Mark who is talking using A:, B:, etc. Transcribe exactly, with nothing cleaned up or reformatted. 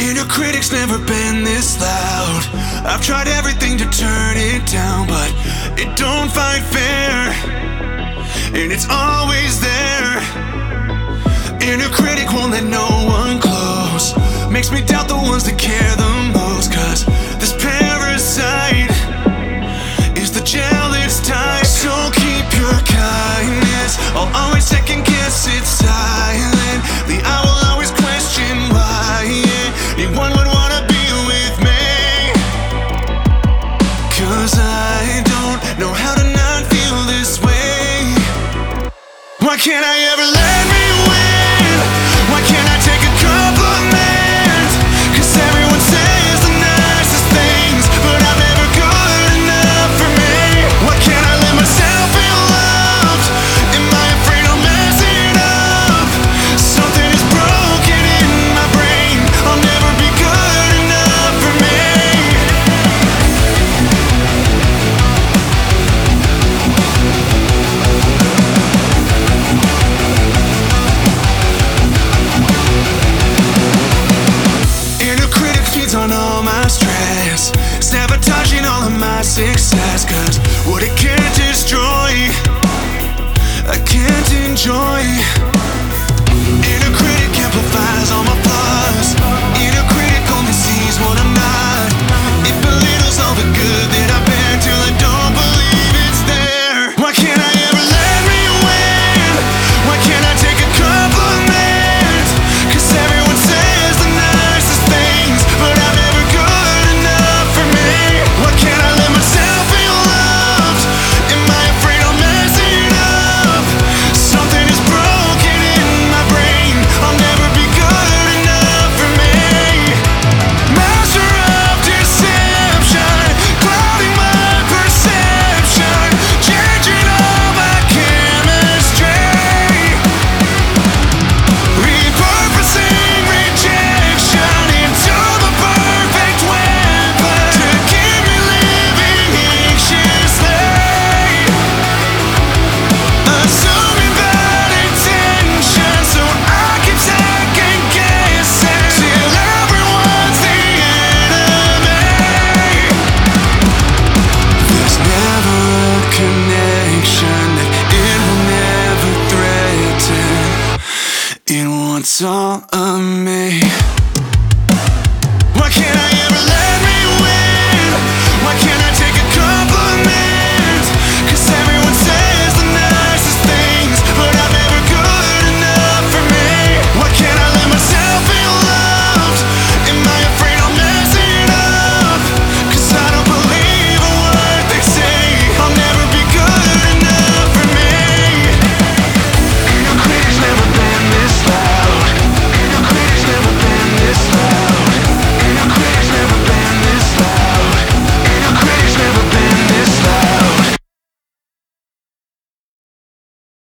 A: Inner critic's never been this loud. I've tried everything to turn it down, but it don't fight fair, and it's always there. Inner critic won't let no one close, makes me doubt the ones that care the most. Cause this parasite is the jealous type. So keep your kindness, I'll always second guess it silently. I will always question why anyone would wanna be with me. Cause I don't know how to not feel this way. Why can't I ever let me win? Why can't I take a compliment? Cause everyone says the nicest things, but I'm never good enough for me. Why can't I let myself feel loved? Am I afraid I'll mess it up? Something is broken in my brain, I'll never be good enough for me. Inner critic feeds on all my stress, sabotaging all of my success. Cause what it can't destroy, I can't enjoy. Inner critic amplifies all my flaws,